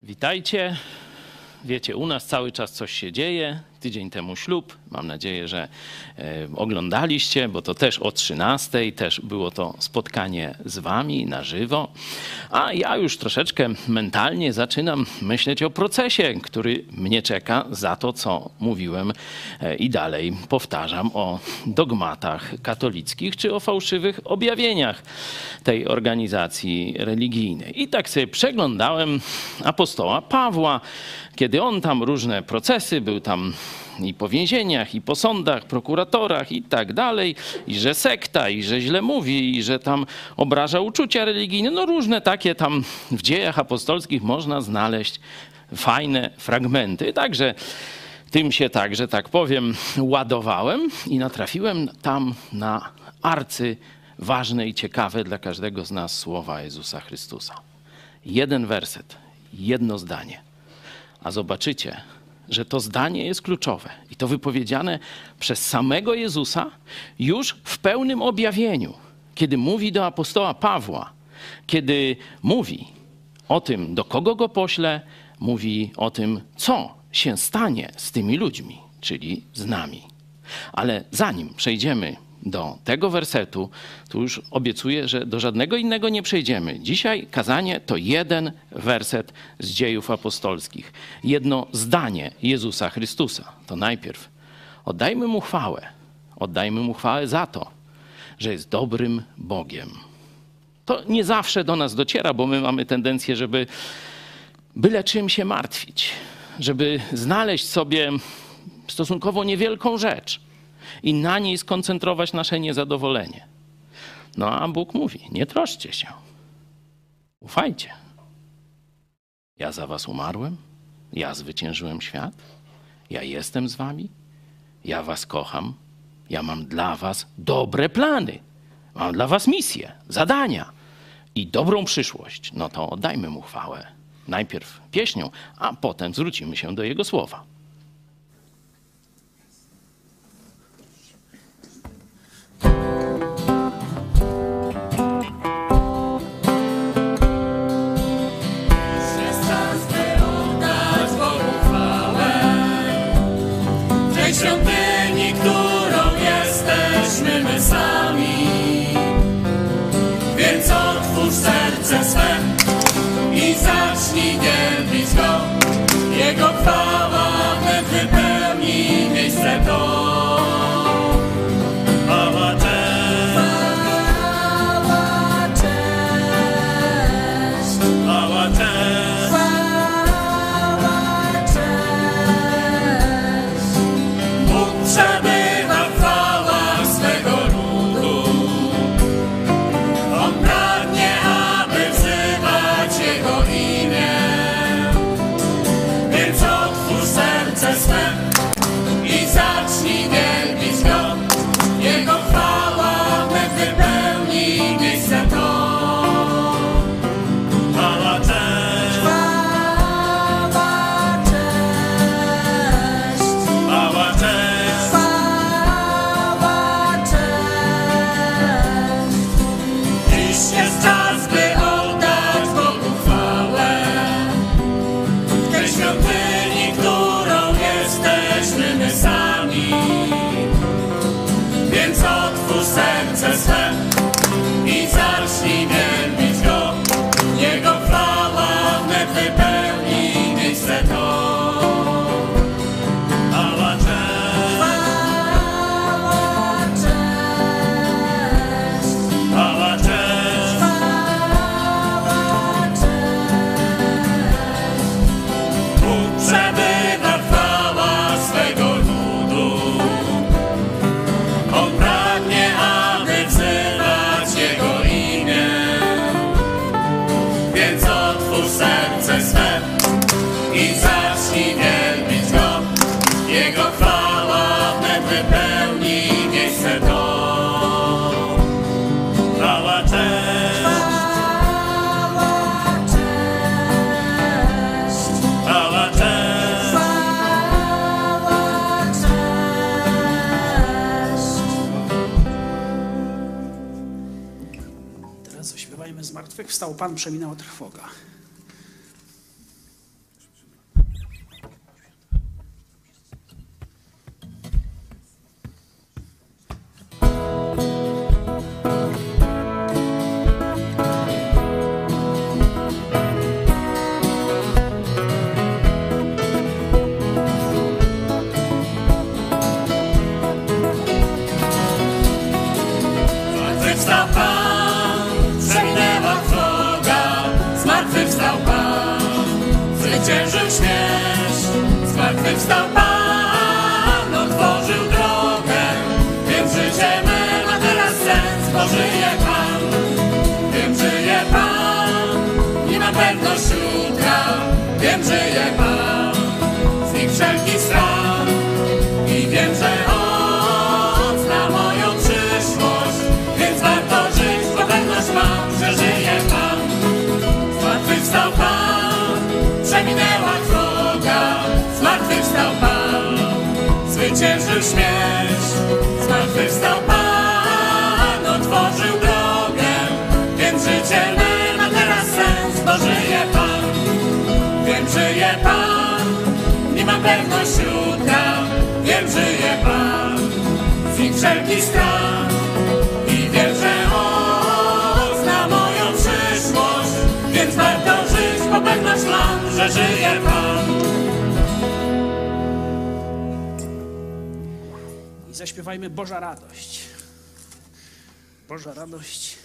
Witajcie. Wiecie, u nas cały czas coś się dzieje. Tydzień temu ślub. Mam nadzieję, że oglądaliście, bo to też o 13:00 też było to spotkanie z wami na żywo. A ja już troszeczkę mentalnie zaczynam myśleć o procesie, który mnie czeka za to, co mówiłem i dalej powtarzam o dogmatach katolickich czy o fałszywych objawieniach tej organizacji religijnej. I tak sobie przeglądałem apostoła Pawła, kiedy on tam różne procesy, był tam i po więzieniach, i po sądach, prokuratorach i tak dalej, i że sekta, i że źle mówi, i że tam obraża uczucia religijne, no różne takie tam w dziejach apostolskich można znaleźć fajne fragmenty. Także tym się tak, że tak powiem, ładowałem i natrafiłem tam na arcyważne i ciekawe dla każdego z nas słowa Jezusa Chrystusa. Jeden werset, jedno zdanie. A zobaczycie, że to zdanie jest kluczowe i to wypowiedziane przez samego Jezusa już w pełnym objawieniu, kiedy mówi do apostoła Pawła, kiedy mówi o tym, do kogo go pośle, mówi o tym, co się stanie z tymi ludźmi, czyli z nami. Ale zanim przejdziemy do tego wersetu, to już obiecuję, że do żadnego innego nie przejdziemy. Dzisiaj kazanie to jeden werset z Dziejów Apostolskich. Jedno zdanie Jezusa Chrystusa. To najpierw oddajmy Mu chwałę. Oddajmy Mu chwałę za to, że jest dobrym Bogiem. To nie zawsze do nas dociera, bo my mamy tendencję, żeby byle czym się martwić. Żeby znaleźć sobie stosunkowo niewielką rzecz i na niej skoncentrować nasze niezadowolenie. No a Bóg mówi, nie troszczcie się. Ufajcie. Ja za was umarłem. Ja zwyciężyłem świat. Ja jestem z wami. Ja was kocham. Ja mam dla was dobre plany. Mam dla was misję, zadania i dobrą przyszłość. No to oddajmy Mu chwałę. Najpierw pieśnią, a potem zwrócimy się do Jego słowa. Świątyni, którą jesteśmy my sami. Więc otwórz serce swe i zacznij wielbić Go. Jego chwała wnet wypełni miejsce to. Chwała, cześć. Chwała, cześć. Chwała, cześć. Przebywa w chwałach swego ludu. On pragnie, aby wzywać Jego imię. Więc otwórz serce swe i zacznij wielbić Go. Jego chwała wnet wypełni miejsce to. Chwała, cześć. Chwała, cześć. Chwała, cześć. Jest czas, by oddać Bogu chwałę. W tej świątyni, którą jesteśmy my sami. Więc otwórz serce swe i zacznij wielbić Go. Jego chwała wnet wypełni miejsce to. Chwała, cześć. Chwała, cześć. Przebywa w chwałach swego ludu. On pragnie, aby wzywać Jego imię. Więc otwórz serce swe i zacznij wielbić Go. Jego chwała wnet wypełni miejsce to. Chwała, cześć. Chwała, cześć. Teraz zaśpiewajmy Zmartwychwstał Pan, przeminęła trwoga. przeminęła trwoga, zmartwychwstał Pan, zwyciężył śmierć, zmartwychwstał Pan, otworzył drogę, wiem, życie me ma teraz sens, bo żyje Pan, wiem, żyje Pan, nie ma pewność jutra, wiem, żyje Pan, znikł wszelki strach i wiem, że On zna moją przyszłość, więc warto żyć, bo pewność mam, że żyje Pan. Zmartwychwstał Pan, przeminęła trwoga, zmartwychwstał Pan, zwyciężył śmierć, zmartwychwstał Pan, otworzył drogę, więc życie me ma teraz sens, bo żyje Pan, wiem, żyje Pan, nie mam pewność jutra, wiem, żyje Pan, znikł wszelki strach i wiem, że On zna moją przyszłość, więc warto żyć, bo pewność mam, że żyje Pan. I zaśpiewajmy Boża radość. Boża radość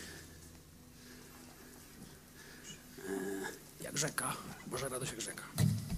jak rzeka. Boża radość jak rzeka.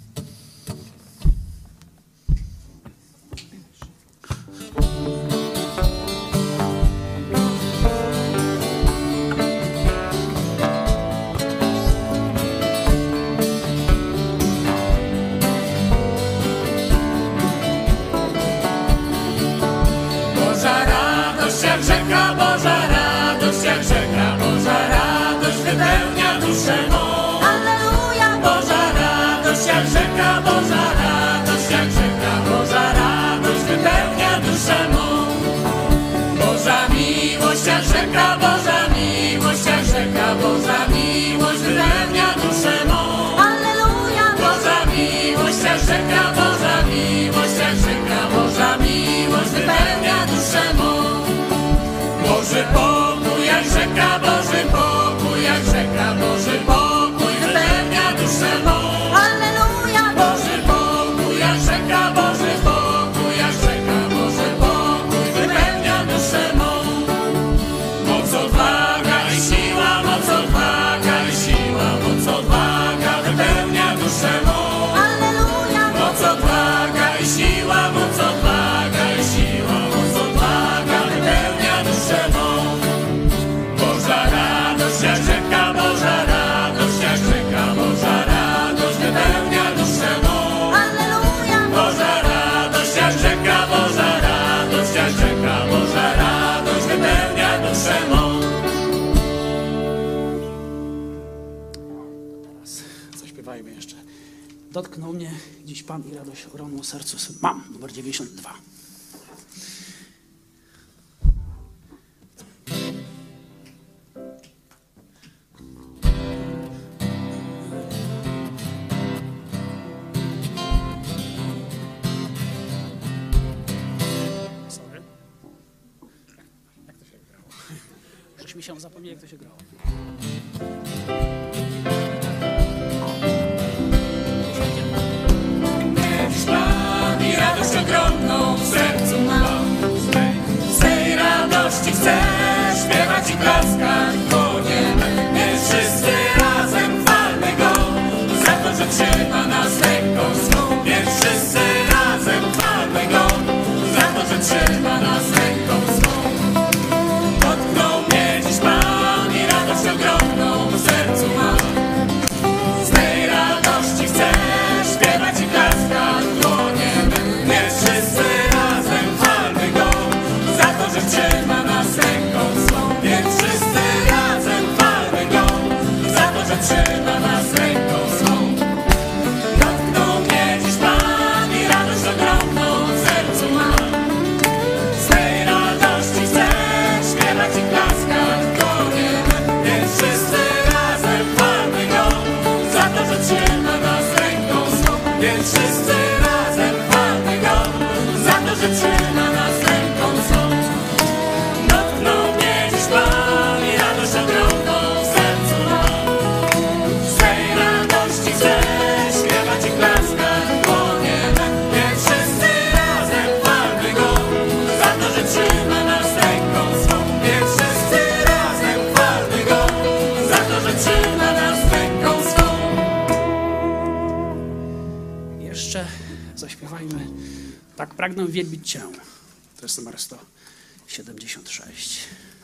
Boża radość jak rzeka, Boża radość jak rzeka, Boża radość wypełnia duszę mą. Alleluja! Boża radość jak rzeka, Boża radość jak rzeka, Boża radość wypełnia duszę mą. Boża miłość jak rzeka, Boża miłość jak rzeka, Boża miłość wypełnia duszę mą. Alleluja! Boża miłość jak rzeka, Boża miłość jak rzeka, Boża miłość wypełnia duszę mą. Boży pokój jak rzeka, Boży pokój jak rzeka, Boży pokój wypełnia duszę mą. Alleluja! Boży pokój jak rzeka, Boży pokój jak rzeka, Boży pokój wypełnia duszę mą. Moc odwaga i siła, moc odwaga i siła, moc odwaga wypełnia duszę mą. Alleluja! Moc odwaga i siła, moc odwaga i siła, moc odwaga wypełnia duszę mą. Boża radość jak rzeka, Boża radość jak rzeka, Boża radość wypełnia duszę mą. Alleluja! Boża radość jak rzeka, Boża radość jak rzeka, Boża radość wypełnia duszę mą. Teraz zaśpiewajmy jeszcze. Dotknął mnie dziś Pan i radość ogromną sercu mam. Numer 92. Sorry. Jak to się grało? Żeśmy się zapomnieli, jak to się grało. Dziś Pan i radość ogromną w sercu mam. Z tej radości chcę śpiewać i klaskać dłoniem, więc wszyscy razem chwalmy Go za to, że trzyma nas ręką swą. Więc wszyscy razem chwalmy Go za to, że trzyma nas ręką swą. Dotknął mnie dziś Pan i radość ogromną w sercu mam. Z tej radości chcę śpiewać i klaskać dłoniem, więc wszyscy razem chwalmy Go za to, że trzyma nas ręką Śpiewajmy. Tak pragnę wielbić Cię. To jest numer 176.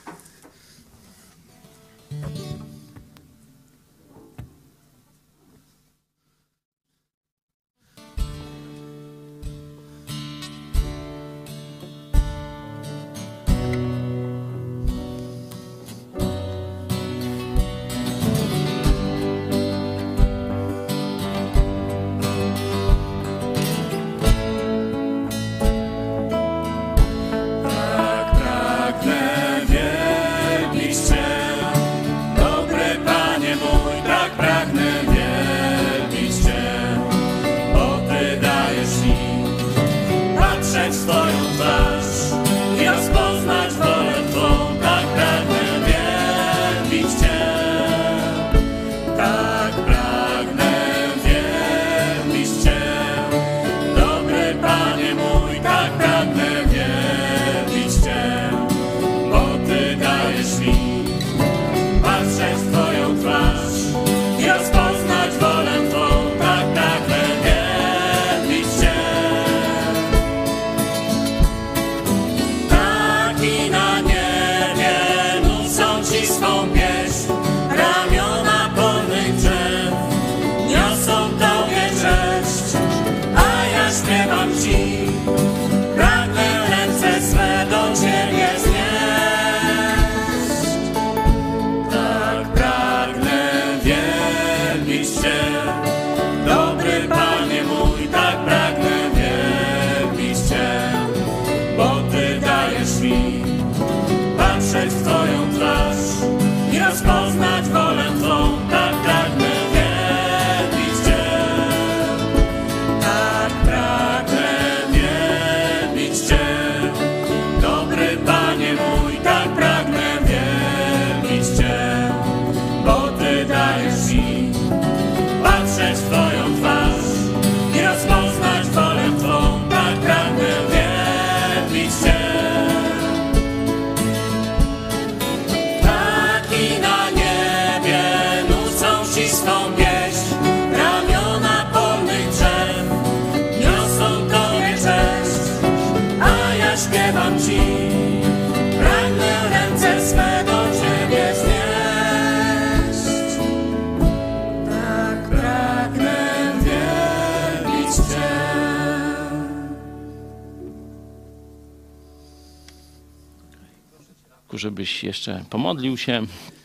Żebyś jeszcze pomodlił się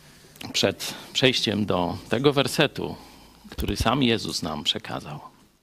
przed przejściem do tego wersetu, który sam Jezus nam przekazał.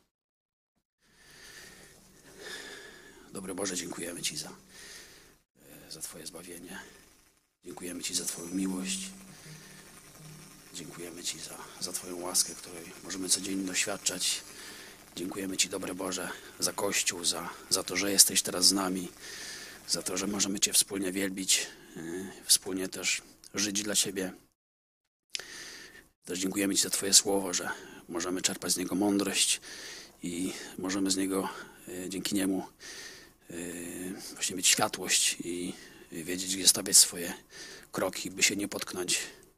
Dobry Boże, dziękujemy Ci za Twoje zbawienie. Dziękujemy Ci za Twoją miłość. Dziękujemy Ci za Twoją łaskę, której możemy codziennie doświadczać. Dziękujemy Ci, dobry Boże, za Kościół, za to, że jesteś teraz z nami, za to, że możemy Cię wspólnie wielbić, wspólnie też żyć dla Ciebie. Też dziękujemy Ci za Twoje słowo, że możemy czerpać z niego mądrość i możemy z niego, dzięki niemu, właśnie mieć światłość i wiedzieć, gdzie stawiać swoje kroki, by się nie potknąć.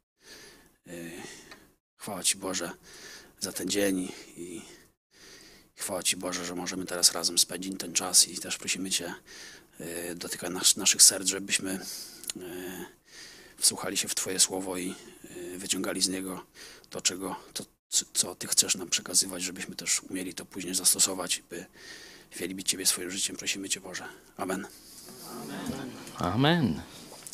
Chwała Ci, Boże, za ten dzień i chwała Ci, Boże, że możemy teraz razem spędzić ten czas i też prosimy Cię, dotykaj naszych serc, żebyśmy wsłuchali się w Twoje słowo i wyciągali z niego to, co Ty chcesz nam przekazywać, żebyśmy też umieli to później zastosować, by wielbić Ciebie swoim życiem. Prosimy Cię, Boże. Amen. Amen.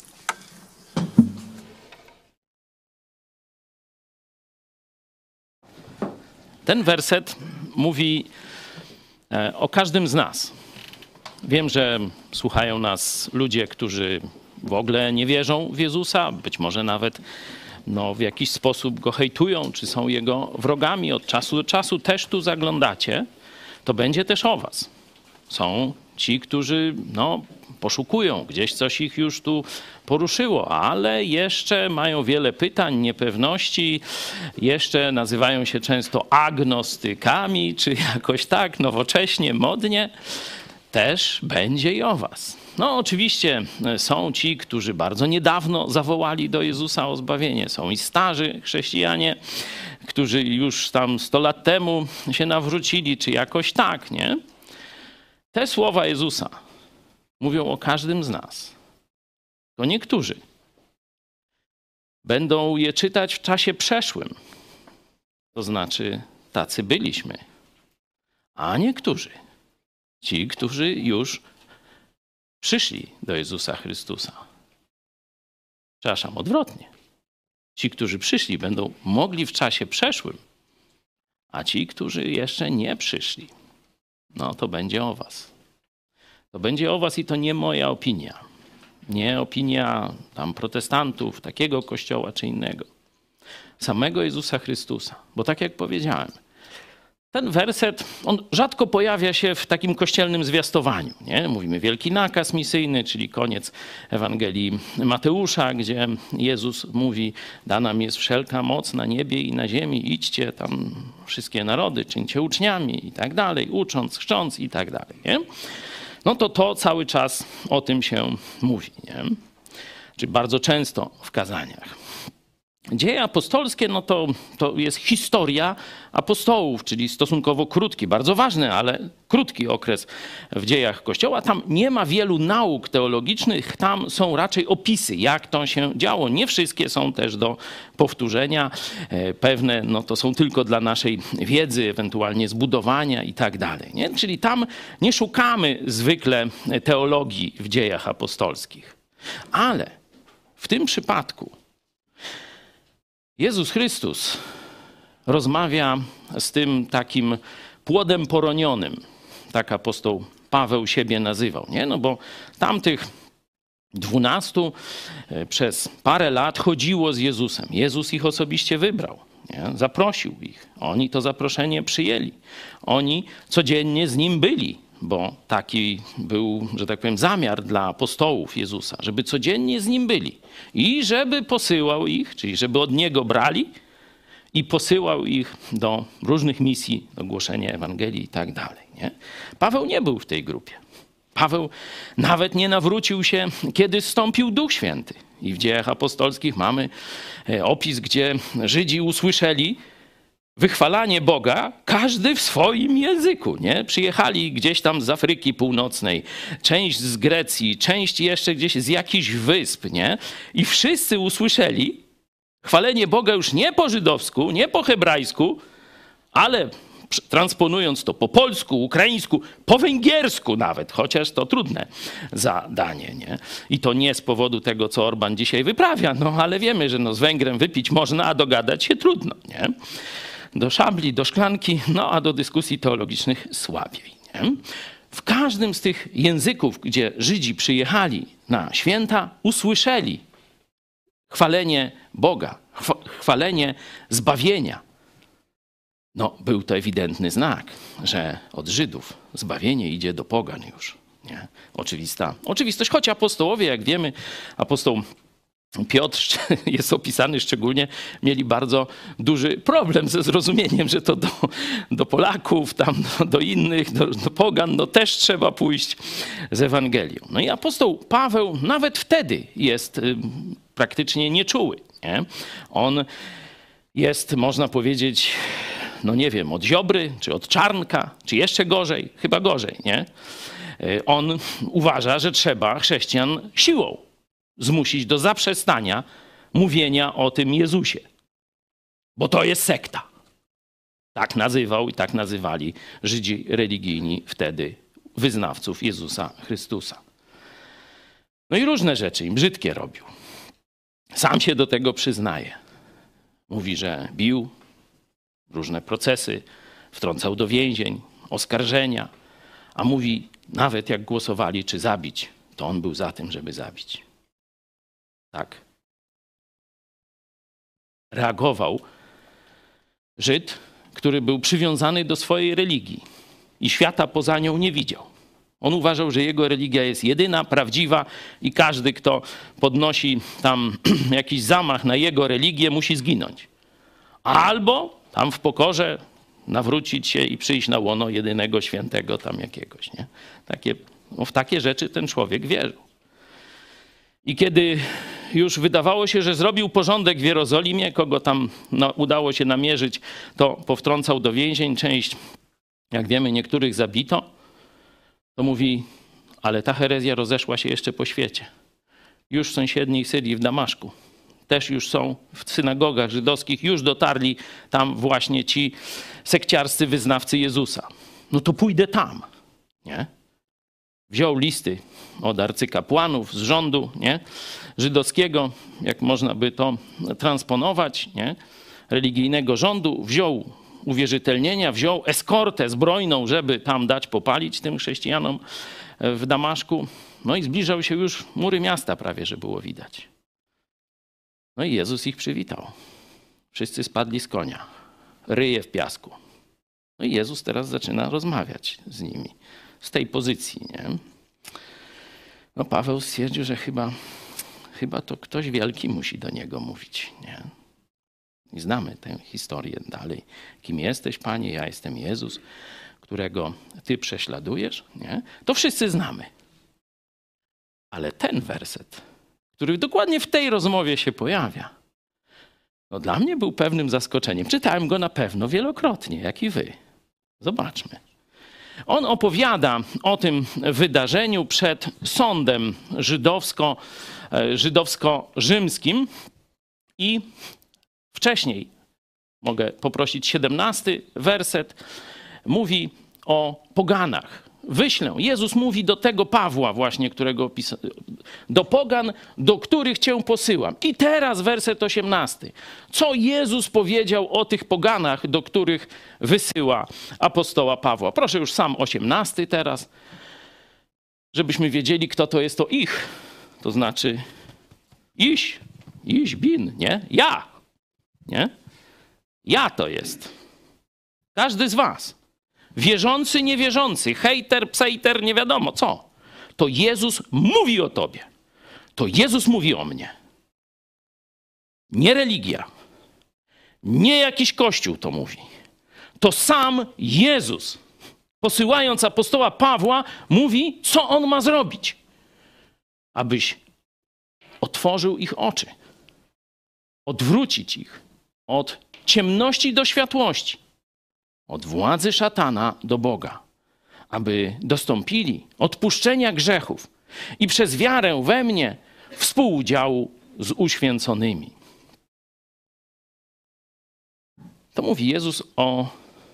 Ten werset mówi o każdym z nas. Wiem, że słuchają nas ludzie, którzy w ogóle nie wierzą w Jezusa, być może nawet w jakiś sposób go hejtują, czy są jego wrogami. Od czasu do czasu też tu zaglądacie, to będzie też o was. Są ci, którzy poszukują, gdzieś coś ich już tu poruszyło, ale jeszcze mają wiele pytań, niepewności, jeszcze nazywają się często agnostykami, czy jakoś tak nowocześnie, modnie. Też będzie i o was. Oczywiście są ci, którzy bardzo niedawno zawołali do Jezusa o zbawienie. Są i starzy chrześcijanie, którzy już tam 100 lat temu się nawrócili, czy jakoś tak, nie? Te słowa Jezusa mówią o każdym z nas. To niektórzy będą je czytać w czasie przeszłym. To znaczy, tacy byliśmy. A niektórzy, ci, którzy już przyszli do Jezusa Chrystusa. Przepraszam, odwrotnie. Ci, którzy przyszli, będą mogli w czasie przeszłym, a ci, którzy jeszcze nie przyszli, no to będzie o was. To będzie o was i to nie moja opinia. Nie opinia tam protestantów, takiego kościoła czy innego. Samego Jezusa Chrystusa. Bo tak jak powiedziałem, ten werset, on rzadko pojawia się w takim kościelnym zwiastowaniu. Nie? Mówimy wielki nakaz misyjny, czyli koniec Ewangelii Mateusza, gdzie Jezus mówi, dana mi jest wszelka moc na niebie i na ziemi, idźcie tam wszystkie narody, czyńcie uczniami i tak dalej, ucząc, chrzcząc i tak dalej. Nie? No to cały czas o tym się mówi. Nie? Czyli bardzo często w kazaniach. Dzieje apostolskie, no to jest historia apostołów, czyli stosunkowo krótki, bardzo ważny, ale krótki okres w dziejach Kościoła. Tam nie ma wielu nauk teologicznych, tam są raczej opisy, jak to się działo. Nie wszystkie są też do powtórzenia, pewne no to są tylko dla naszej wiedzy, ewentualnie zbudowania i tak dalej. Nie? Czyli tam nie szukamy zwykle teologii w dziejach apostolskich. Ale w tym przypadku Jezus Chrystus rozmawia z tym takim płodem poronionym, tak apostoł Paweł siebie nazywał, nie? No bo tamtych 12 przez parę lat chodziło z Jezusem. Jezus ich osobiście wybrał, nie? Zaprosił ich. Oni to zaproszenie przyjęli. Oni codziennie z Nim byli, bo taki był, że tak powiem, zamiar dla apostołów Jezusa, żeby codziennie z Nim byli i żeby posyłał ich, czyli żeby od Niego brali i posyłał ich do różnych misji, do głoszenia Ewangelii i tak dalej. Nie? Paweł nie był w tej grupie. Paweł nawet nie nawrócił się, kiedy zstąpił Duch Święty. I w Dziejach Apostolskich mamy opis, gdzie Żydzi usłyszeli wychwalanie Boga, każdy w swoim języku, nie? Przyjechali gdzieś tam z Afryki Północnej, część z Grecji, część jeszcze gdzieś z jakichś wysp, nie? I wszyscy usłyszeli chwalenie Boga już nie po żydowsku, nie po hebrajsku, ale transponując to po polsku, ukraińsku, po węgiersku nawet, chociaż to trudne zadanie, nie? I to nie z powodu tego, co Orban dzisiaj wyprawia, no ale wiemy, że no, z Węgrem wypić można, a dogadać się trudno, nie? Do szabli, do szklanki, no a do dyskusji teologicznych słabiej. Nie? W każdym z tych języków, gdzie Żydzi przyjechali na święta, usłyszeli chwalenie Boga, chwalenie zbawienia. No, był to ewidentny znak, że od Żydów zbawienie idzie do pogan już. Nie? Oczywistość, choć apostołowie, jak wiemy, apostoł Piotr jest opisany szczególnie, mieli bardzo duży problem ze zrozumieniem, że to do Polaków, tam do innych, do pogan, no też trzeba pójść z Ewangelią. No i apostoł Paweł nawet wtedy jest praktycznie nieczuły. Nie? On jest, można powiedzieć, no nie wiem, od Ziobry, czy od Czarnka, czy jeszcze gorzej, chyba gorzej, nie? On uważa, że trzeba chrześcijan siłą zmusić do zaprzestania mówienia o tym Jezusie. Bo to jest sekta. Tak nazywał i tak nazywali Żydzi religijni wtedy wyznawców Jezusa Chrystusa. No i różne rzeczy im brzydkie robił. Sam się do tego przyznaje. Mówi, że bił, różne procesy, wtrącał do więzień, oskarżenia. A mówi, nawet jak głosowali, czy zabić, to on był za tym, żeby zabić. Tak. Reagował Żyd, który był przywiązany do swojej religii i świata poza nią nie widział. On uważał, że jego religia jest jedyna, prawdziwa i każdy, kto podnosi tam jakiś zamach na jego religię, musi zginąć. Albo tam w pokorze nawrócić się i przyjść na łono jedynego świętego tam jakiegoś. Nie? W takie rzeczy ten człowiek wierzył. I kiedy już wydawało się, że zrobił porządek w Jerozolimie, kogo tam udało się namierzyć, to powtrącał do więzień. Część, jak wiemy, niektórych zabito. to mówi, ale ta herezja rozeszła się jeszcze po świecie. Już w sąsiedniej Syrii, w Damaszku. Też już są w synagogach żydowskich, już dotarli tam właśnie ci sekciarscy wyznawcy Jezusa. No to pójdę tam, nie? Wziął listy od arcykapłanów z rządu, nie? Żydowskiego, jak można by to transponować, nie? Religijnego rządu, wziął uwierzytelnienia, wziął eskortę zbrojną, żeby tam dać popalić tym chrześcijanom w Damaszku. No i zbliżał się już mury miasta prawie, że było widać. No i Jezus ich przywitał. Wszyscy spadli z konia, ryje w piasku. No i Jezus teraz zaczyna rozmawiać z nimi z tej pozycji, nie? No Paweł stwierdził, że chyba to ktoś wielki musi do niego mówić, nie? I znamy tę historię dalej. Kim jesteś, Panie? Ja jestem Jezus, którego Ty prześladujesz, nie? To wszyscy znamy. Ale ten werset, który dokładnie w tej rozmowie się pojawia, no dla mnie był pewnym zaskoczeniem. Czytałem go na pewno wielokrotnie, jak i wy. Zobaczmy. On opowiada o tym wydarzeniu przed sądem żydowsko-rzymskim i wcześniej, mogę poprosić 17 werset, mówi o poganach. Wyślę. Jezus mówi do tego Pawła właśnie, którego opisał, do pogan, do których cię posyłam. I teraz werset 18. Co Jezus powiedział o tych poganach, do których wysyła apostoła Pawła? Proszę już sam 18 teraz, żebyśmy wiedzieli, kto to jest to ich. To znaczy iś bin, nie? Ja. Nie? Ja to jest. Każdy z was. Wierzący, niewierzący, hejter, psejter, nie wiadomo co. To Jezus mówi o tobie. To Jezus mówi o mnie. Nie religia. Nie jakiś kościół to mówi. To sam Jezus, posyłając apostoła Pawła, mówi, co on ma zrobić. Abyś otworzył ich oczy. Odwrócić ich od ciemności do światłości. Od władzy szatana do Boga, aby dostąpili odpuszczenia grzechów i przez wiarę we mnie współudziału z uświęconymi. To mówi Jezus o,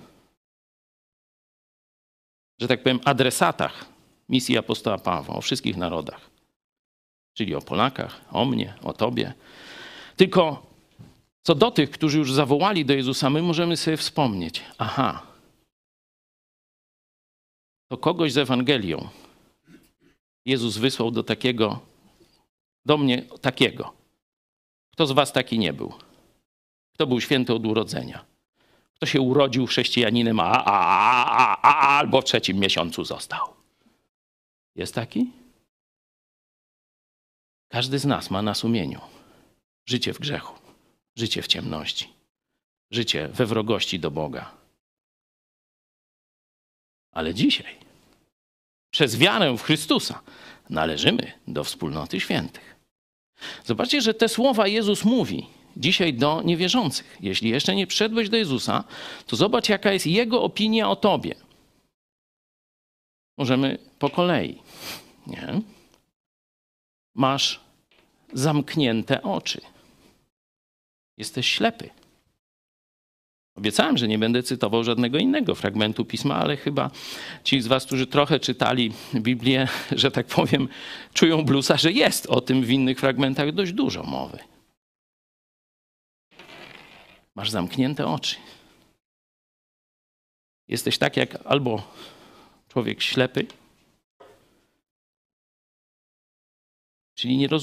że tak powiem, adresatach misji apostoła Pawła, o wszystkich narodach. Czyli o Polakach, o mnie, o tobie. Tylko co do tych, którzy już zawołali do Jezusa, my możemy sobie wspomnieć. Aha, to kogoś z Ewangelią Jezus wysłał do mnie takiego. Kto z was taki nie był? Kto był święty od urodzenia? Kto się urodził chrześcijaninem, albo w 3. miesiącu został? Jest taki? Każdy z nas ma na sumieniu życie w grzechu. Życie w ciemności, życie we wrogości do Boga. Ale dzisiaj, przez wiarę w Chrystusa, należymy do wspólnoty świętych. Zobaczcie, że te słowa Jezus mówi dzisiaj do niewierzących. Jeśli jeszcze nie przyszedłeś do Jezusa, to zobacz, jaka jest Jego opinia o tobie. Możemy po kolei. Nie? Masz zamknięte oczy. Jesteś ślepy. Obiecałem, że nie będę cytował żadnego innego fragmentu Pisma, ale chyba ci z was, którzy trochę czytali Biblię, że tak powiem, czują blusa, że jest o tym w innych fragmentach dość dużo mowy. Masz zamknięte oczy. Jesteś tak jak albo człowiek ślepy, czyli nie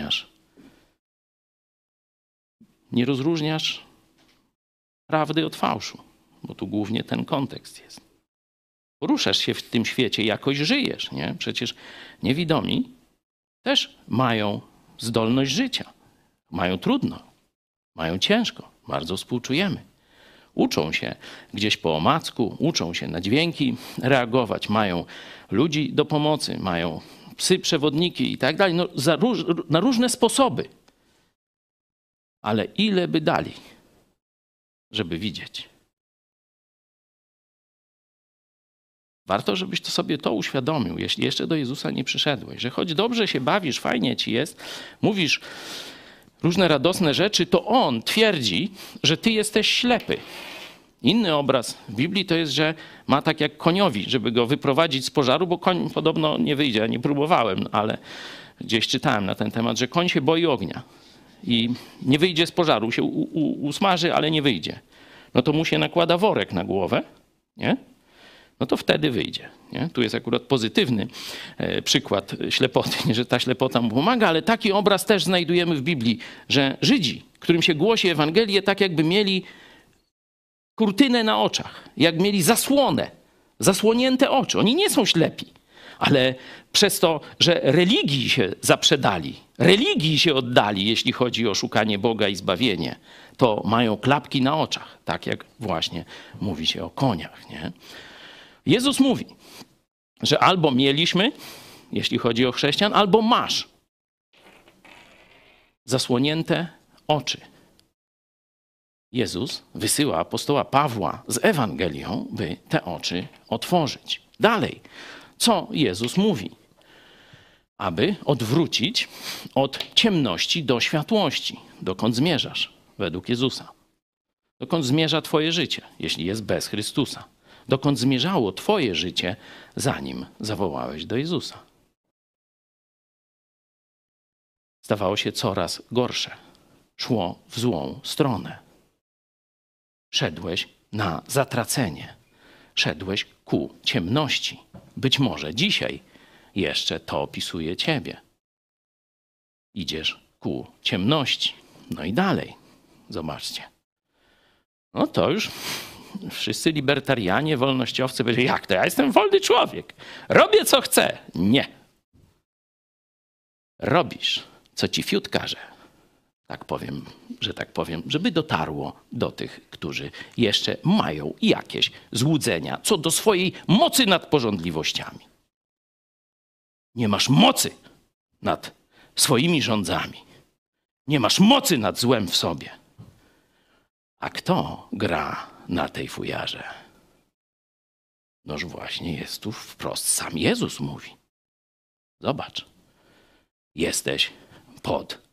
rozróżniasz prawdy od fałszu, bo tu głównie ten kontekst jest. Poruszasz się w tym świecie, jakoś żyjesz, nie? Przecież niewidomi też mają zdolność życia. Mają trudno, mają ciężko, bardzo współczujemy. Uczą się gdzieś po omacku, uczą się na dźwięki reagować, mają ludzi do pomocy, mają psy, przewodniki i tak dalej, no, na różne sposoby. Ale ile by dali, żeby widzieć? Warto, żebyś to sobie to uświadomił, jeśli jeszcze do Jezusa nie przyszedłeś, że choć dobrze się bawisz, fajnie ci jest, mówisz różne radosne rzeczy, to On twierdzi, że ty jesteś ślepy. Inny obraz w Biblii to jest, że ma tak jak koniowi, żeby go wyprowadzić z pożaru, bo koń podobno nie wyjdzie. Ja nie próbowałem, ale gdzieś czytałem na ten temat, że koń się boi ognia i nie wyjdzie z pożaru, się usmaży, ale nie wyjdzie. No to mu się nakłada worek na głowę, nie? No to wtedy wyjdzie. Nie? Tu jest akurat pozytywny przykład ślepoty, nie, że ta ślepota mu pomaga, ale taki obraz też znajdujemy w Biblii, że Żydzi, którym się głosi Ewangelię, tak jakby mieli kurtynę na oczach, jak mieli zasłonięte oczy. Oni nie są ślepi, ale przez to, że religii się zaprzedali, religii się oddali, jeśli chodzi o szukanie Boga i zbawienie, to mają klapki na oczach, tak jak właśnie mówi się o koniach. Nie? Jezus mówi, że albo mieliśmy, jeśli chodzi o chrześcijan, albo masz zasłonięte oczy. Jezus wysyła apostoła Pawła z Ewangelią, by te oczy otworzyć. Dalej, co Jezus mówi? Aby odwrócić od ciemności do światłości. Dokąd zmierzasz według Jezusa? Dokąd zmierza twoje życie, jeśli jest bez Chrystusa? Dokąd zmierzało twoje życie, zanim zawołałeś do Jezusa? Stawało się coraz gorsze. Szło w złą stronę. Szedłeś na zatracenie. Szedłeś ku ciemności. Być może dzisiaj jeszcze to opisuje ciebie. Idziesz ku ciemności. No i dalej. Zobaczcie. No to już wszyscy libertarianie, wolnościowcy powiedzą, jak to? Ja jestem wolny człowiek. Robię co chcę. Nie. Robisz, co ci fiut każe. Tak powiem, żeby dotarło do tych, którzy jeszcze mają jakieś złudzenia co do swojej mocy nad pożądliwościami. Nie masz mocy nad swoimi rządzami. Nie masz mocy nad złem w sobie. A kto gra na tej fujarze? Noż właśnie jest tu wprost sam Jezus mówi. Zobacz. Jesteś pod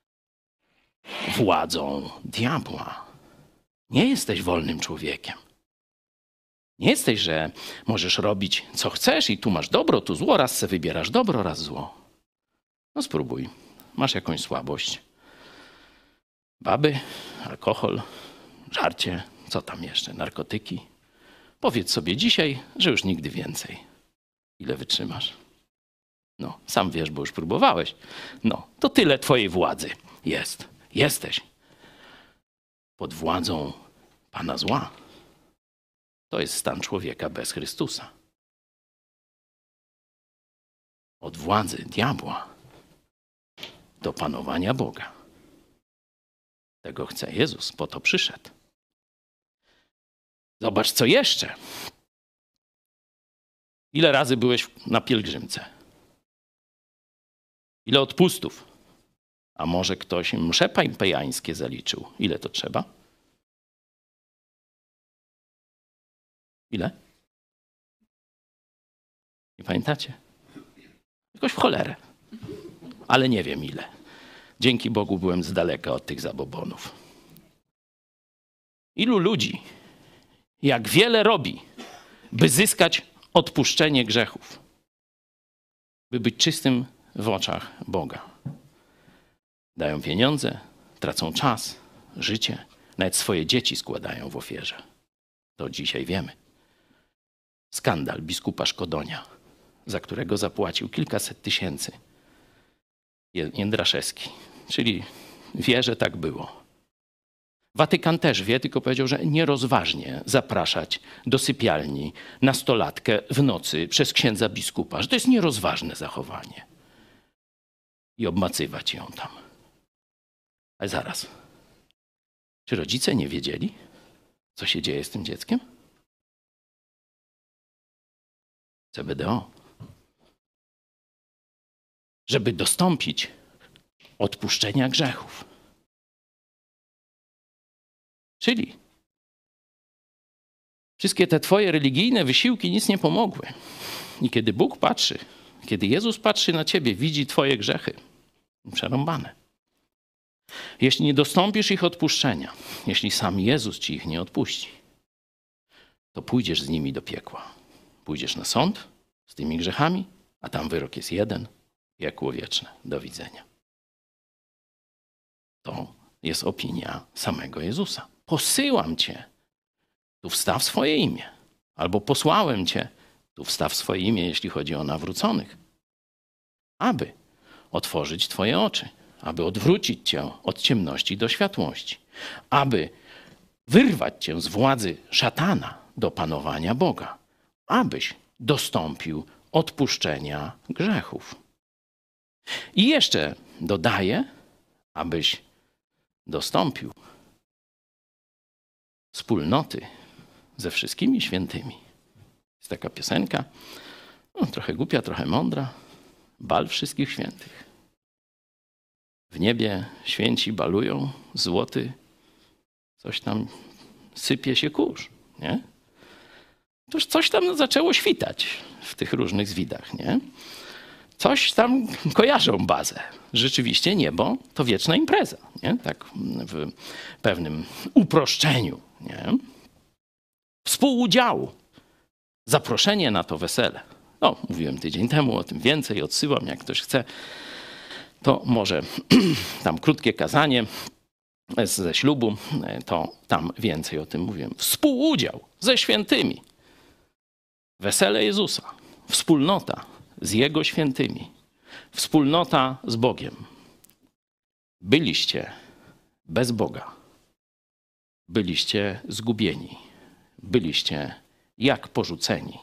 władzą diabła. Nie jesteś wolnym człowiekiem. Nie jesteś, że możesz robić co chcesz i tu masz dobro, tu zło, raz se wybierasz dobro, raz zło. No spróbuj. Masz jakąś słabość. Baby, alkohol, żarcie, co tam jeszcze, narkotyki. Powiedz sobie dzisiaj, że już nigdy więcej. Ile wytrzymasz? No, sam wiesz, bo już próbowałeś. No, to tyle twojej władzy jest. Jesteś pod władzą Pana zła. To jest stan człowieka bez Chrystusa. Od władzy diabła do panowania Boga. Tego chce Jezus, po to przyszedł. Zobacz, co jeszcze. Ile razy byłeś na pielgrzymce? Ile odpustów? A może ktoś msze pompejańskie zaliczył? Ile to trzeba? Ile? Nie pamiętacie? Jakoś w cholerę. Ale nie wiem ile. Dzięki Bogu byłem z daleka od tych zabobonów. Ilu ludzi, jak wiele robi, by zyskać odpuszczenie grzechów, by być czystym w oczach Boga. Dają pieniądze, tracą czas, życie, nawet swoje dzieci składają w ofierze. To dzisiaj wiemy. Skandal biskupa Szkodonia, za którego zapłacił kilkaset tysięcy Jędraszewski, czyli wie, że tak było. Watykan też wie, tylko powiedział, że nierozważnie zapraszać do sypialni nastolatkę w nocy przez księdza biskupa, że to jest nierozważne zachowanie. I obmacywać ją tam. Ale zaraz. Czy rodzice nie wiedzieli, co się dzieje z tym dzieckiem? CBDO. Żeby dostąpić odpuszczenia grzechów. Czyli Wszystkie te twoje religijne wysiłki nic nie pomogły. I kiedy Bóg patrzy, kiedy Jezus patrzy na ciebie, widzi twoje grzechy, przerąbane. Jeśli nie dostąpisz ich odpuszczenia, jeśli sam Jezus ci ich nie odpuści, to pójdziesz z nimi do piekła. Pójdziesz na sąd z tymi grzechami, a tam wyrok jest jeden, piekło wieczne. Do widzenia. To jest opinia samego Jezusa. Posyłam cię, tu wstaw swoje imię. Albo posłałem cię, tu wstaw swoje imię, jeśli chodzi o nawróconych. Aby otworzyć twoje oczy, aby odwrócić cię od ciemności do światłości, aby wyrwać cię z władzy szatana do panowania Boga, abyś dostąpił odpuszczenia grzechów. I jeszcze dodaję, abyś dostąpił wspólnoty ze wszystkimi świętymi. Jest taka piosenka, trochę głupia, trochę mądra. Bal wszystkich świętych. W niebie święci balują, złoty, coś tam sypie się kurz, nie? Toż coś tam zaczęło świtać w tych różnych zwidach, nie? Coś tam kojarzą bazę. Rzeczywiście niebo to wieczna impreza, nie? Tak w pewnym uproszczeniu, nie? Współudziału. Zaproszenie na to wesele. No, mówiłem tydzień temu o tym więcej, odsyłam, jak ktoś chce, to może tam krótkie kazanie ze ślubu, to tam więcej o tym mówiłem. Współudział ze świętymi. Wesele Jezusa. Wspólnota z Jego świętymi. Wspólnota z Bogiem. Byliście bez Boga. Byliście zgubieni. Byliście jak porzuceni.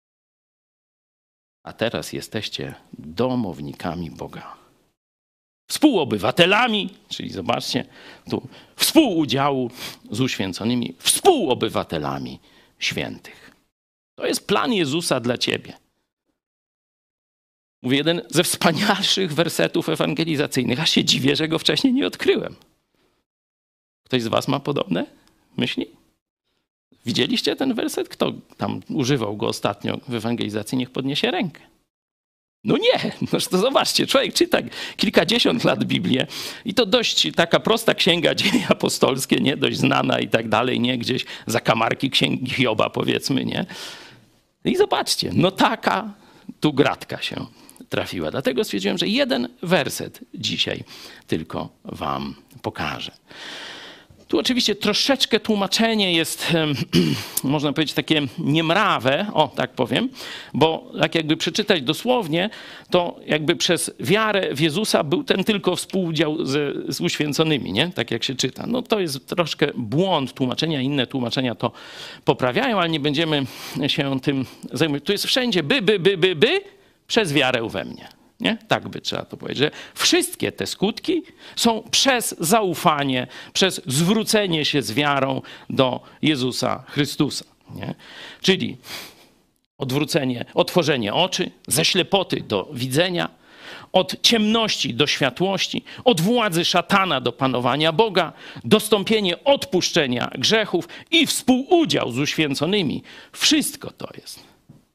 A teraz jesteście domownikami Boga. Współobywatelami, czyli zobaczcie, tu współudziału z uświęconymi, współobywatelami świętych. To jest plan Jezusa dla ciebie. Mówię, jeden ze wspanialszych wersetów ewangelizacyjnych. Aż się dziwię, że go wcześniej nie odkryłem. Ktoś z was ma podobne myśli? Widzieliście ten werset? Kto tam używał go ostatnio w ewangelizacji? Niech podniesie rękę. No nie, no to zobaczcie, człowiek czyta kilkadziesiąt lat Biblię i to dość taka prosta księga, Dzieje apostolskie, nie dość znana i tak dalej, nie gdzieś zakamarki księgi Hioba, powiedzmy, nie. I zobaczcie, no taka tu gratka się trafiła. Dlatego stwierdziłem, że jeden werset dzisiaj tylko wam pokażę. Tu oczywiście troszeczkę tłumaczenie jest, można powiedzieć, takie niemrawe, o tak powiem, bo tak jakby przeczytać dosłownie, to jakby przez wiarę w Jezusa był ten tylko współudział z uświęconymi, nie? Tak jak się czyta. No to jest troszkę błąd tłumaczenia, inne tłumaczenia to poprawiają, ale nie będziemy się tym zajmować. Tu jest wszędzie by, przez wiarę we mnie. Nie? Tak by trzeba to powiedzieć, że wszystkie te skutki są przez zaufanie, przez zwrócenie się z wiarą do Jezusa Chrystusa. Nie? Czyli otworzenie oczy, ze ślepoty do widzenia, od ciemności do światłości, od władzy szatana do panowania Boga, dostąpienie odpuszczenia grzechów i współudział z uświęconymi. Wszystko to jest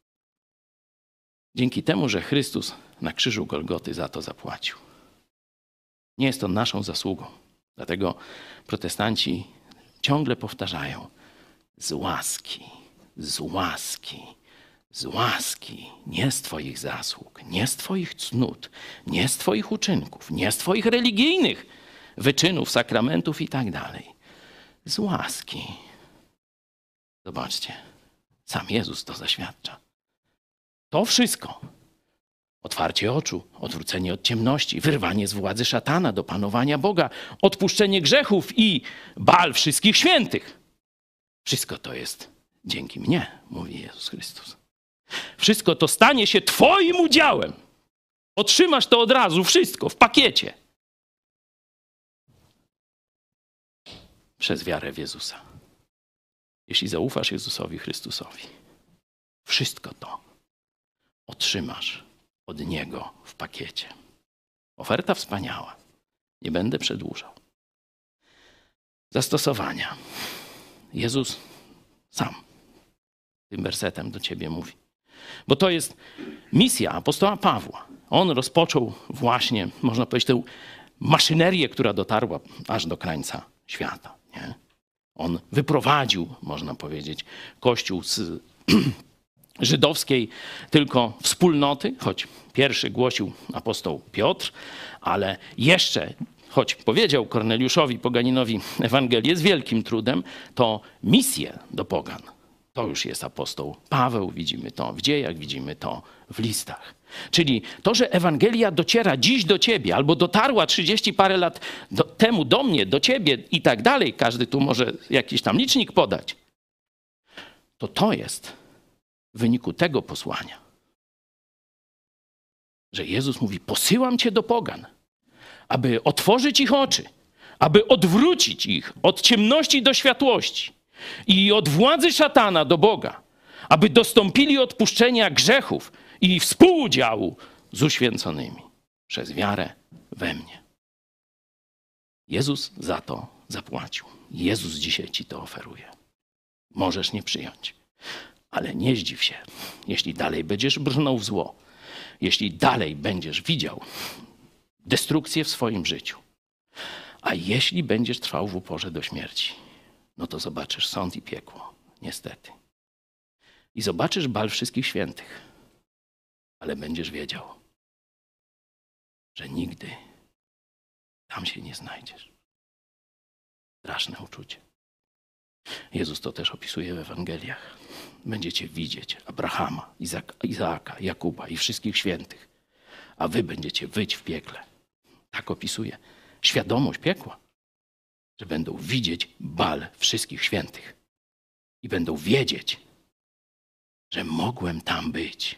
dzięki temu, że Chrystus na krzyżu Golgoty za to zapłacił. Nie jest to naszą zasługą. Dlatego protestanci ciągle powtarzają: z łaski, z łaski, z łaski, nie z twoich zasług, nie z twoich cnót, nie z twoich uczynków, nie z twoich religijnych wyczynów, sakramentów i tak dalej. Z łaski. Zobaczcie, sam Jezus to zaświadcza. To wszystko. Otwarcie oczu, odwrócenie od ciemności, wyrwanie z władzy szatana do panowania Boga, odpuszczenie grzechów i bal wszystkich świętych. Wszystko to jest dzięki mnie, mówi Jezus Chrystus. Wszystko to stanie się twoim udziałem. Otrzymasz to od razu, wszystko w pakiecie. Przez wiarę w Jezusa. Jeśli zaufasz Jezusowi Chrystusowi, wszystko to otrzymasz od Niego w pakiecie. Oferta wspaniała. Nie będę przedłużał. Zastosowania. Jezus sam tym wersetem do ciebie mówi. Bo to jest misja apostoła Pawła. On rozpoczął właśnie, można powiedzieć, tę maszynerię, która dotarła aż do krańca świata. Nie? On wyprowadził, można powiedzieć, Kościół z żydowskiej tylko wspólnoty, choć pierwszy głosił apostoł Piotr, ale jeszcze, choć powiedział Korneliuszowi, poganinowi, Ewangelię z wielkim trudem, to misję do pogan. To już jest apostoł Paweł, widzimy to w dziejach, widzimy to w listach. Czyli to, że Ewangelia dociera dziś do ciebie, albo dotarła 30 parę lat temu do mnie, do ciebie i tak dalej, każdy tu może jakiś tam licznik podać, to jest w wyniku tego posłania, że Jezus mówi, posyłam cię do pogan, aby otworzyć ich oczy, aby odwrócić ich od ciemności do światłości i od władzy szatana do Boga, aby dostąpili odpuszczenia grzechów i współudziału z uświęconymi przez wiarę we mnie. Jezus za to zapłacił. Jezus dzisiaj ci to oferuje. Możesz nie przyjąć, ale nie zdziw się, jeśli dalej będziesz brnął w zło, jeśli dalej będziesz widział destrukcję w swoim życiu, a jeśli będziesz trwał w uporze do śmierci, no to zobaczysz sąd i piekło, niestety. I zobaczysz bal wszystkich świętych, ale będziesz wiedział, że nigdy tam się nie znajdziesz. Straszne uczucie. Jezus to też opisuje w Ewangeliach. Będziecie widzieć Abrahama, Izaaka, Jakuba i wszystkich świętych, a wy będziecie wyć w piekle. Tak opisuje świadomość piekła, że będą widzieć bal wszystkich świętych i będą wiedzieć, że mogłem tam być.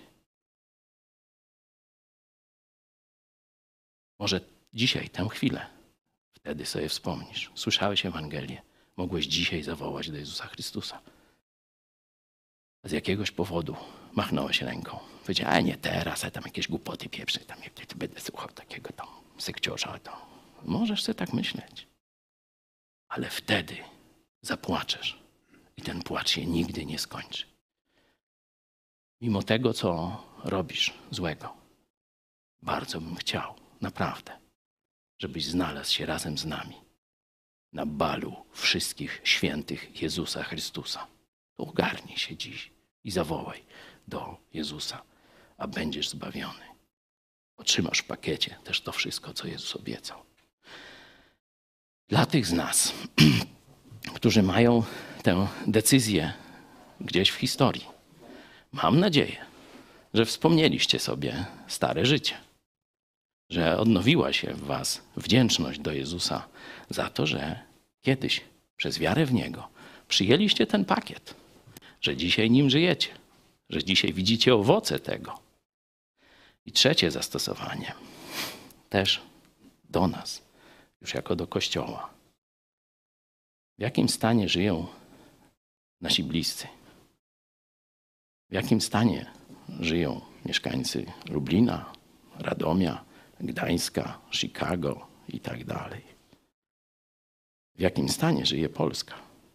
Może dzisiaj, tę chwilę, wtedy sobie wspomnisz. Słyszałeś Ewangelię, mogłeś dzisiaj zawołać do Jezusa Chrystusa. A z jakiegoś powodu machnąłeś ręką. Powiedziałeś, a nie teraz, a tam jakieś głupoty pieprzę, tam będę słuchał takiego tam sekciorza. To możesz sobie tak myśleć. Ale wtedy zapłaczesz i ten płacz się nigdy nie skończy. Mimo tego, co robisz złego, bardzo bym chciał, naprawdę, żebyś znalazł się razem z nami na balu wszystkich świętych Jezusa Chrystusa. To ogarnij się dziś i zawołaj do Jezusa, a będziesz zbawiony. Otrzymasz w pakiecie też to wszystko, co Jezus obiecał. Dla tych z nas, którzy mają tę decyzję gdzieś w historii, mam nadzieję, że wspomnieliście sobie stare życie, że odnowiła się w was wdzięczność do Jezusa za to, że kiedyś przez wiarę w Niego przyjęliście ten pakiet, że dzisiaj nim żyjecie, że dzisiaj widzicie owoce tego. I trzecie zastosowanie, też do nas, już jako do Kościoła. W jakim stanie żyją nasi bliscy? W jakim stanie żyją mieszkańcy Lublina, Radomia, Gdańska, Chicago i tak dalej? W jakim stanie żyje Polska?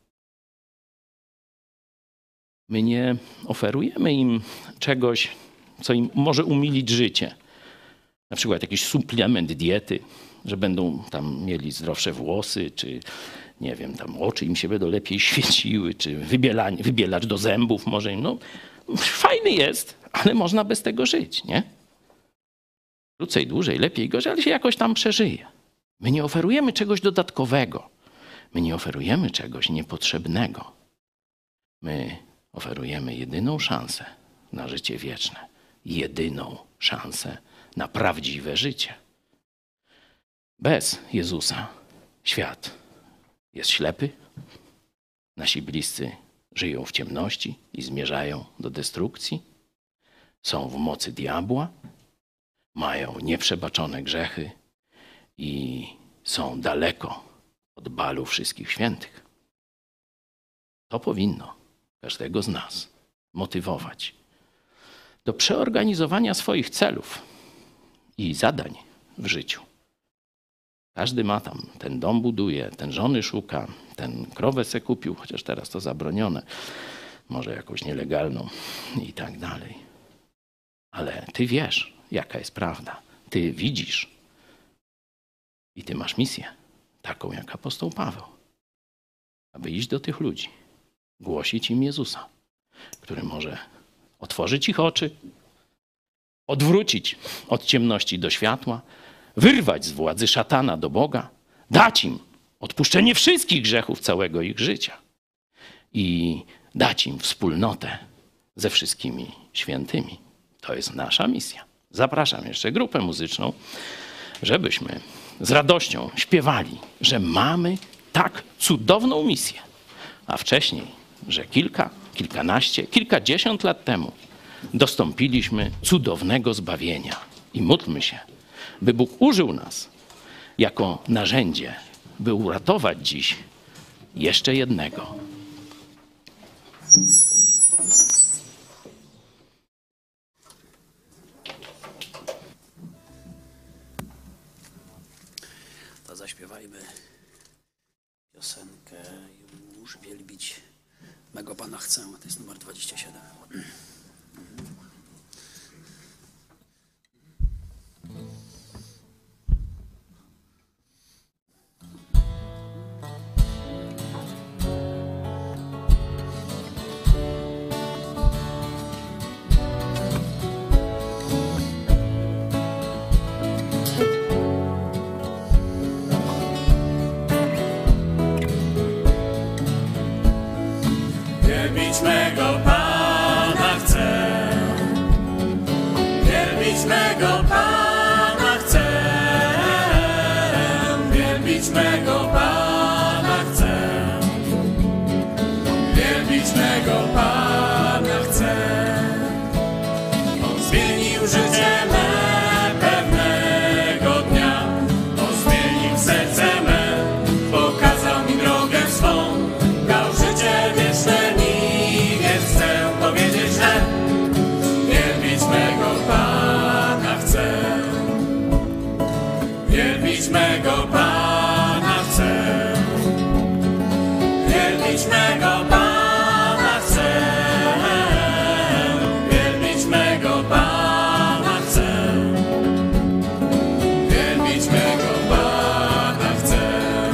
My nie oferujemy im czegoś, co im może umilić życie. Na przykład jakiś suplement diety, że będą tam mieli zdrowsze włosy, czy nie wiem, tam oczy im się będą lepiej świeciły, czy wybielacz do zębów może im. No, fajny jest, ale można bez tego żyć, nie? Krócej, dłużej, lepiej, gorzej, ale się jakoś tam przeżyje. My nie oferujemy czegoś dodatkowego. My nie oferujemy czegoś niepotrzebnego. My oferujemy jedyną szansę na życie wieczne. Jedyną szansę na prawdziwe życie. Bez Jezusa świat jest ślepy. Nasi bliscy żyją w ciemności i zmierzają do destrukcji. Są w mocy diabła. Mają nieprzebaczone grzechy i są daleko od balu wszystkich świętych. To powinno każdego z nas motywować do przeorganizowania swoich celów i zadań w życiu. Każdy ma tam, ten dom buduje, ten żony szuka, ten krowę se kupił, chociaż teraz to zabronione. może jakąś nielegalną i tak dalej. Ale ty wiesz, jaka jest prawda. Ty widzisz i ty masz misję, taką jak apostoł Paweł, aby iść do tych ludzi, głosić im Jezusa, który może otworzyć ich oczy, odwrócić od ciemności do światła, wyrwać z władzy szatana do Boga, dać im odpuszczenie wszystkich grzechów całego ich życia i dać im wspólnotę ze wszystkimi świętymi. To jest nasza misja. Zapraszam jeszcze grupę muzyczną, żebyśmy z radością śpiewali, że mamy tak cudowną misję. A wcześniej, że kilkanaście, kilkadziesiąt lat temu dostąpiliśmy cudownego zbawienia. I módlmy się, by Bóg użył nas jako narzędzie, by uratować dziś jeszcze jednego. To zaśpiewajmy piosenkę Już wielbić mego Pana chcę. To jest numer 27. Wielbić mego Pana chcę, wielbić mego Pana chcę, wielbić mego Pana chcę, wielbić mego Pana chcę. On zmienił życie me pewnego dnia, on zmienił serce me, pokazał mi drogę swą, dał życie wieczne mi. Chcę powiedzieć, że wielbić mego Pana chcę, wielbić mego Pana chcę, wielbić mego Pana chcę, wielbić mego Pana chcę, wielbić mego Pana chcę.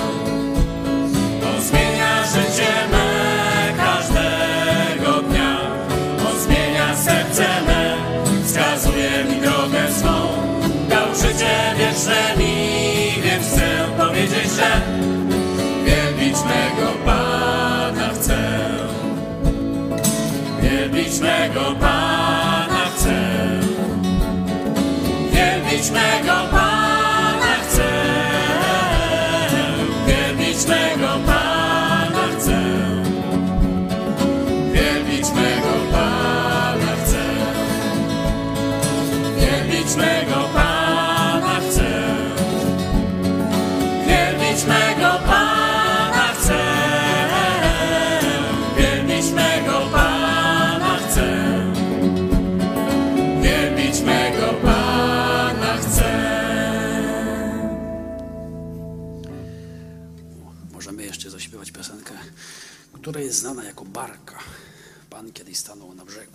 On zmienia życie me każdego dnia, on zmienia serce me, wskazuje mi drogę swą, dał życie wieczne mi, więc chcę powiedzieć, że wielbić mego Pana chcę, wielbić mego Pana chcę, wielbić mego Pana chcę, wielbić mego Pana chcę, wielbić mego Pana chcę, wielbić mego Pana chcę, wielbić mego Pana chcę, wielbić mego Pana chcę, wielbić mego Pana chcę. Możemy jeszcze zaśpiewać piosenkę, która jest znana jako Barka. Pan kiedyś stanął na brzegu.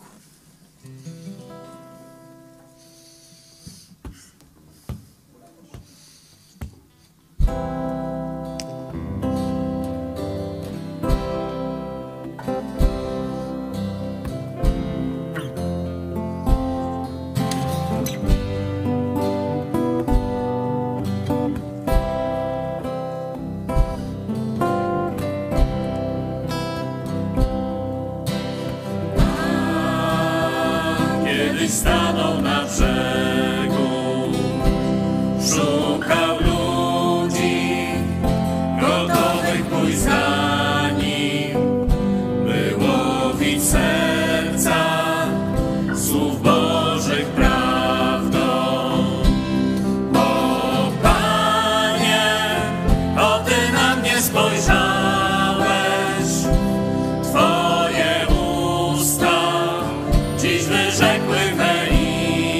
Kiedyś stanął na brzegu, szukał ludzi, gotowych pójść za nim, by łowić serca słów Bożych prawdą. O Panie, o Ty na mnie spojrzałeś, Twoje usta dziś wyrzekły me imię.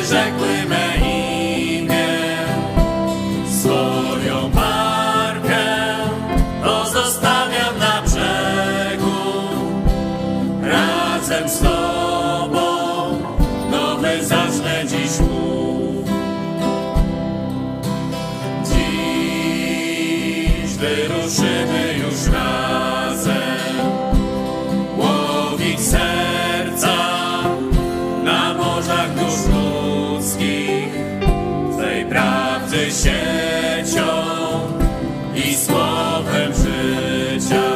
wyrzekły me imię. Swoją barkę pozostawiam na brzegu. Razem z Tobą nowy zacznę dziś łów. Dziś wyruszymy już razem, łowić serca na morzach dusz ludzkich, Twej prawdy siecią i słowem życia.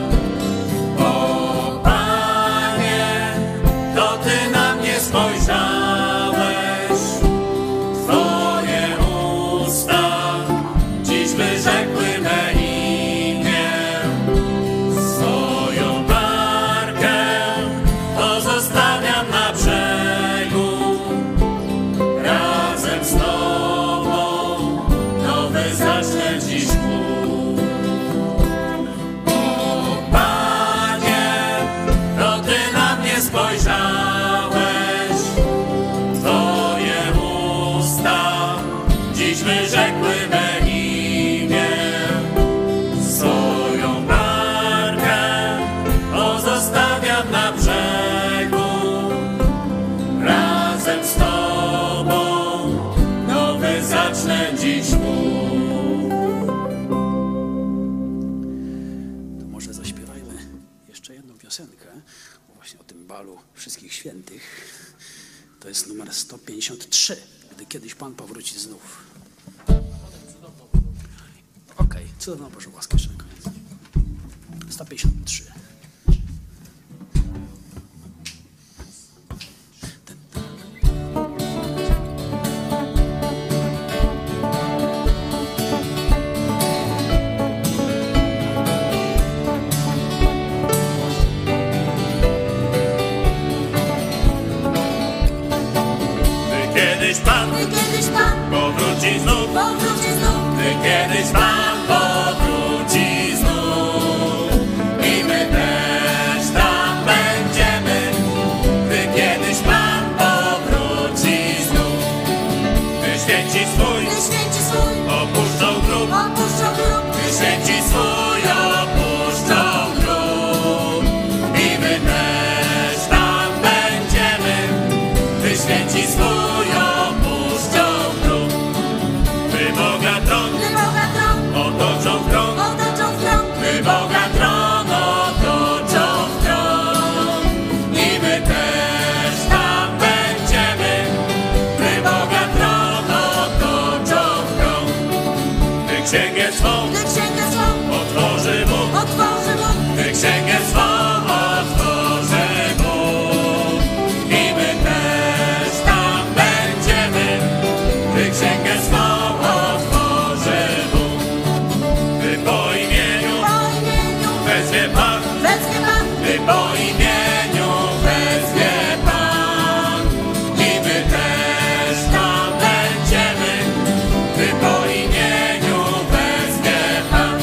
O Panie, to Ty na mnie spojrzałeś, Twoje usta dziś wyrzekły me imię. Swoją barkę pozostawiam na brzegu. Razem z Tobą nowy zacznę dziś łów. O Panie, to Ty na mnie spojrzałeś, Twoje usta dziś wyrzekły me imię. Swoją barkę pozostawiam na brzegu. Razem z Tobą nowy zacznę dziś łów. To może zaśpiewajmy jeszcze jedną piosenkę, właśnie o tym balu wszystkich świętych. To jest numer 153, gdy kiedyś Pan powróci znów. Okej, cudowną Bożą łaskę jeszcze na koniec. 153. Gdy kiedyś Pan Gdy kiedyś Pan powróci znów, powróci znów, gdy kiedyś Pan powróci znów i my też tam będziemy. Gdy kiedyś Pan powróci znów, gdy święci swój gdy święci swój opuszczą grób, opuszczą grób, gdy święci swój opuszczą grób i my też tam będziemy. Gdy święci swój opuszczą grób, by Boga tron gdy Boga tron otoczą w krąg, otoczą w krąg, by Boga tron otoczą w krąg i my też tam będziemy. By Boga tron otoczą w krąg, gdy księgę swą gdy księgę swą otworzy Bóg, otworzy Bóg, gdy księgę swą otworzy Bóg i my też tam będziemy. Gdy księgę swą otworzy Bóg, by po imieniu po imieniu wezwie Pan, wezwie Pan, by po imieniu wezwie Pan i my też tam będziemy. By po imieniu wezwie Pan,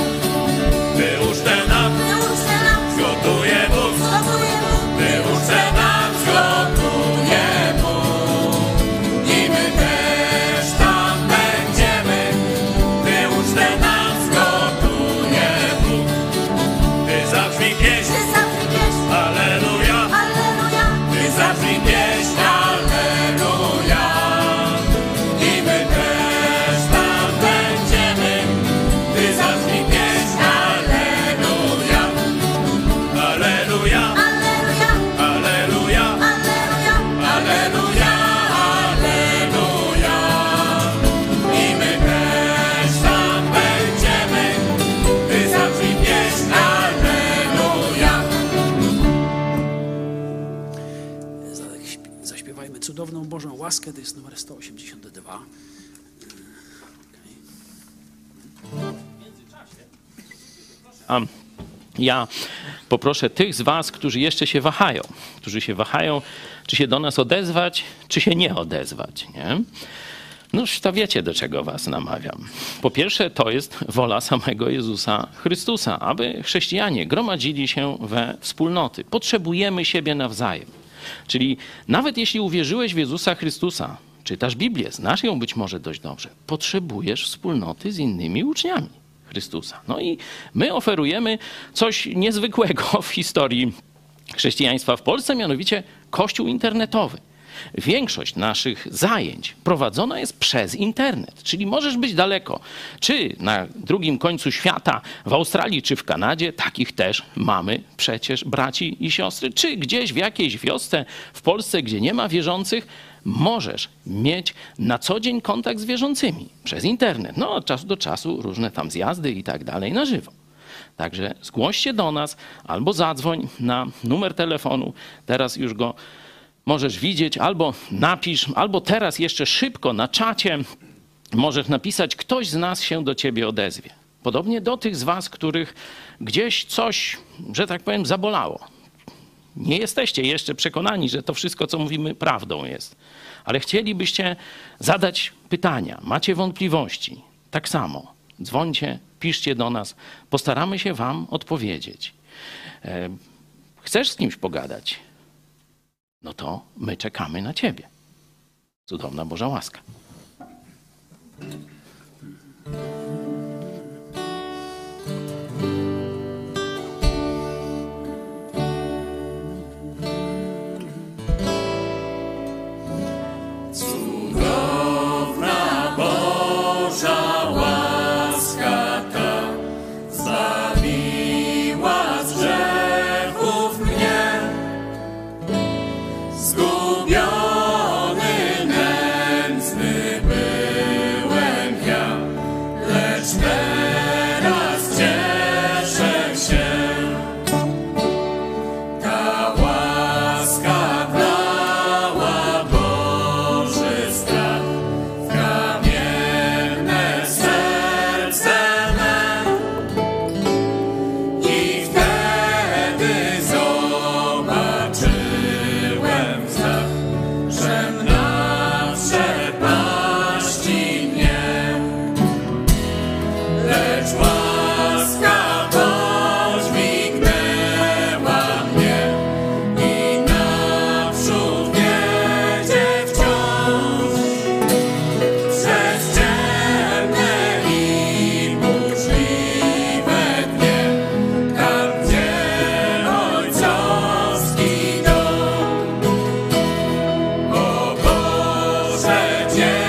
by ucztę nam gdy ucztę nam zgotuje Bóg, zgotuje Bóg, by ucztę nam zgotuje Bóg i my też tam będziemy. By ucztę nam zgotuje Bóg, by zabrzmi pieśń gdy zabrzmi pieśń, Alleluja, alleluja, by zabrzmi pieśń Alleluja i my też tam będziemy. By zabrzmi pieśń Alleluja, Alleluja, alleluja, Alleluja, alleluja, Alleluja, Alleluja i my też tam będziemy. By zabrzmi pieśń Alleluja. Zaśpiewajmy cudowną Bożą łaskę, to jest numer 182. Okej. A ja poproszę tych z was, którzy jeszcze się wahają, czy się do nas odezwać, czy się nie odezwać, nie? No już to wiecie, do czego was namawiam. Po pierwsze, to jest wola samego Jezusa Chrystusa, aby chrześcijanie gromadzili się we wspólnoty. Potrzebujemy siebie nawzajem. Czyli nawet jeśli uwierzyłeś w Jezusa Chrystusa, czytasz Biblię, znasz ją być może dość dobrze, potrzebujesz wspólnoty z innymi uczniami Chrystusa. No i my oferujemy coś niezwykłego w historii chrześcijaństwa w Polsce, mianowicie Kościół internetowy. Większość naszych zajęć prowadzona jest przez internet, czyli możesz być daleko, czy na drugim końcu świata, w Australii czy w Kanadzie, takich też mamy przecież braci i siostry, czy gdzieś w jakiejś wiosce w Polsce, gdzie nie ma wierzących, możesz mieć na co dzień kontakt z wierzącymi przez internet. No od czasu do czasu różne tam zjazdy i tak dalej na żywo. Także zgłoś się do nas albo zadzwoń na numer telefonu, teraz już go możesz widzieć, albo napisz, albo teraz jeszcze szybko na czacie możesz napisać, ktoś z nas się do ciebie odezwie. Podobnie do tych z was, których gdzieś coś, że tak powiem, zabolało. Nie jesteście jeszcze przekonani, że to wszystko, co mówimy, prawdą jest. Ale chcielibyście zadać pytania, macie wątpliwości. Tak samo dzwońcie, piszcie do nas, postaramy się wam odpowiedzieć. Chcesz z kimś pogadać? No to my czekamy na ciebie. Cudowna Boża łaska. Cudowna Boża łaska ta zbawiła z grzechów mnie. Zgubiony, nędzny byłem ja, lecz teraz cieszę się. Ta łaska dała Boży strach w kamienne serce me. I wtedy zobaczyłem znak, żem na przepaści nie. Lecz łaska podźwignęła mnie i naprzód wiedzie wciąż przez ciemne i burzliwe dnie, tam gdzie ojcowski dom. O Boże,